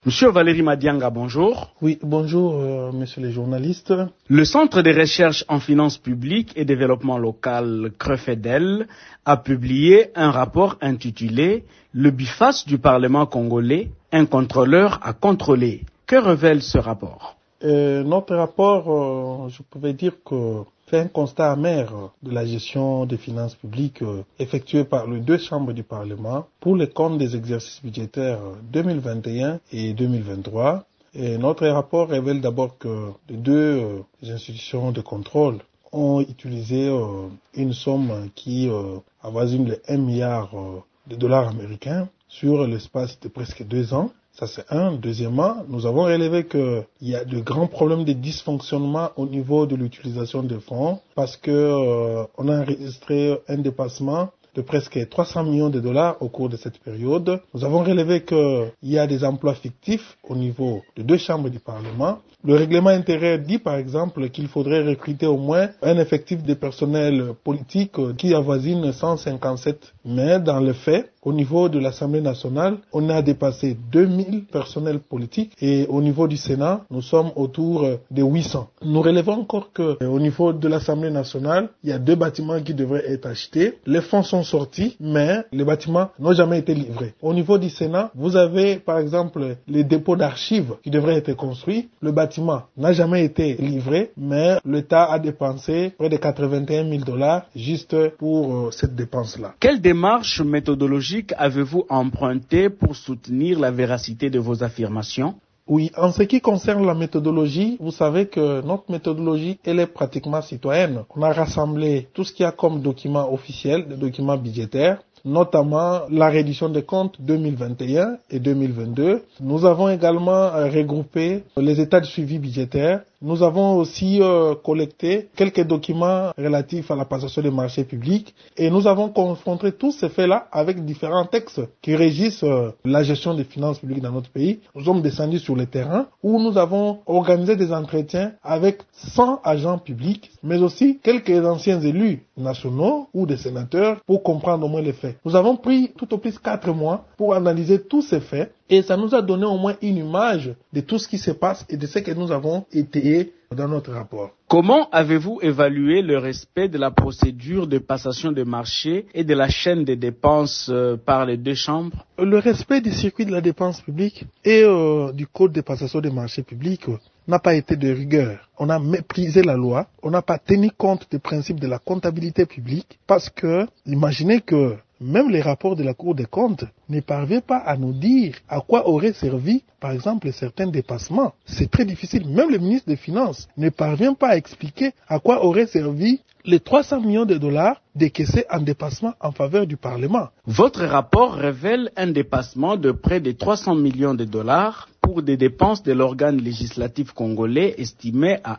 Monsieur Valérie Madianga, bonjour. Oui, bonjour, messieurs les journalistes. Le Centre de recherche en finances publiques et développement local CREFEDEL a publié un rapport intitulé « Le biface du Parlement congolais, un contrôleur à contrôler ». Que révèle ce rapport? Notre rapport, je pouvais dire que fait un constat amer de la gestion des finances publiques effectuée par les deux chambres du Parlement pour les comptes des exercices budgétaires 2021 et 2023. Et notre rapport révèle d'abord que les deux institutions de contrôle ont utilisé une somme qui avoisine les 1 milliard de dollars américains sur l'espace de presque 2 ans. Ça, c'est un. Deuxièmement, nous avons relevé qu'il y a de grands problèmes de dysfonctionnement au niveau de l'utilisation des fonds parce que on a enregistré un dépassement de presque 300 millions de dollars au cours de cette période. Nous avons relevé qu'il y a des emplois fictifs au niveau de deux chambres du Parlement. Le règlement intérieur dit par exemple qu'il faudrait recruter au moins un effectif de personnel politique qui avoisine 157. Mais dans le fait, au niveau de l'Assemblée nationale, on a dépassé 2000 personnels politiques et au niveau du Sénat, nous sommes autour de 800. Nous relevons encore qu'au niveau de l'Assemblée nationale, il y a 2 bâtiments qui devraient être achetés. Les fonds sont sortis, mais les bâtiments n'ont jamais été livrés. Au niveau du Sénat, vous avez par exemple les dépôts d'archives qui devraient être construits. Le bâtiment n'a jamais été livré, mais l'État a dépensé près de 81 000 dollars juste pour cette dépense-là. Quelle démarche méthodologique avez-vous emprunté pour soutenir la véracité de vos affirmations? Oui, en ce qui concerne la méthodologie, vous savez que notre méthodologie, elle est pratiquement citoyenne. On a rassemblé tout ce qu'il y a comme documents officiels, des documents budgétaires, notamment la reddition des comptes 2021 et 2022. Nous avons également regroupé les états de suivi budgétaire. Nous avons aussi collecté quelques documents relatifs à la passation des marchés publics et nous avons confronté tous ces faits-là avec différents textes qui régissent la gestion des finances publiques dans notre pays. Nous sommes descendus sur le terrain où nous avons organisé des entretiens avec 100 agents publics, mais aussi quelques anciens élus nationaux ou des sénateurs pour comprendre au moins les faits. Nous avons pris tout au plus 4 mois pour analyser tous ces faits et ça nous a donné au moins une image de tout ce qui se passe et de ce que nous avons étayé dans notre rapport. Comment avez-vous évalué le respect de la procédure de passation de marché et de la chaîne des dépenses par les deux chambres? Le respect du circuit de la dépense publique et du code de passation des marchés publics n'a pas été de rigueur. On a méprisé la loi, on n'a pas tenu compte des principes de la comptabilité publique parce que, imaginez que même les rapports de la Cour des comptes ne parviennent pas à nous dire à quoi auraient servi, par exemple, certains dépassements. C'est très difficile. Même le ministre des Finances ne parvient pas à expliquer à quoi auraient servi les 300 millions de dollars décaissés en dépassement en faveur du Parlement. Votre rapport révèle un dépassement de près de 300 millions de dollars pour des dépenses de l'organe législatif congolais estimées à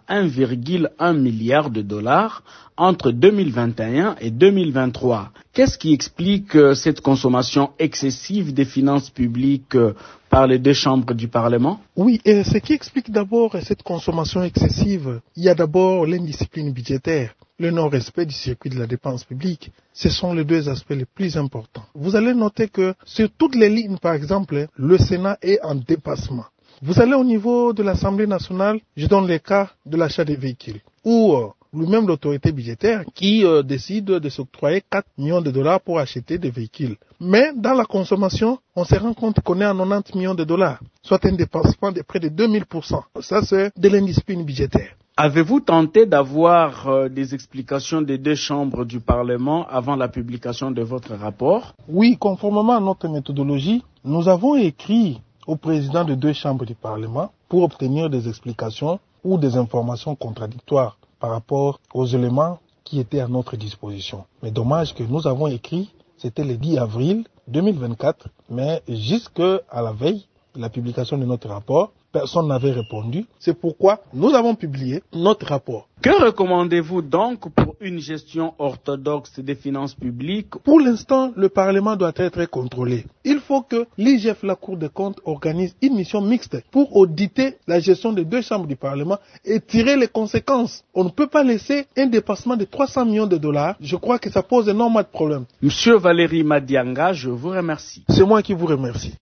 1,1 milliard de dollars entre 2021 et 2023. Qu'est-ce qui explique cette consommation excessive des finances publiques par les deux chambres du Parlement? Oui, et ce qui explique d'abord cette consommation excessive, il y a d'abord l'indiscipline budgétaire, le non-respect du circuit de la dépense publique. Ce sont les 2 aspects les plus importants. Vous allez noter que sur toutes les lignes, par exemple, le Sénat est en dépassement. Vous allez au niveau de l'Assemblée nationale, je donne le cas de l'achat des véhicules, où lui-même l'autorité budgétaire qui décide de s'octroyer 4 millions de dollars pour acheter des véhicules. Mais dans la consommation, on se rend compte qu'on est à 90 millions de dollars, soit un dépassement de près de 2000%. Ça, c'est de l'indiscipline budgétaire. Avez-vous tenté d'avoir des explications des deux chambres du Parlement avant la publication de votre rapport? Oui, conformément à notre méthodologie, nous avons écrit au président des deux chambres du Parlement pour obtenir des explications ou des informations contradictoires par rapport aux éléments qui étaient à notre disposition. Mais dommage que nous avons écrit, c'était le 10 avril 2024, mais jusqu'à la veille de la publication de notre rapport, personne n'avait répondu. C'est pourquoi nous avons publié notre rapport. Que recommandez-vous donc pour une gestion orthodoxe des finances publiques? Pour l'instant, le Parlement doit être contrôlé. Il faut que l'IGF, la Cour des comptes, organise une mission mixte pour auditer la gestion des deux chambres du Parlement et tirer les conséquences. On ne peut pas laisser un dépassement de 300 millions de dollars. Je crois que ça pose énormément de problèmes. Monsieur Valérie Madianga, je vous remercie. C'est moi qui vous remercie.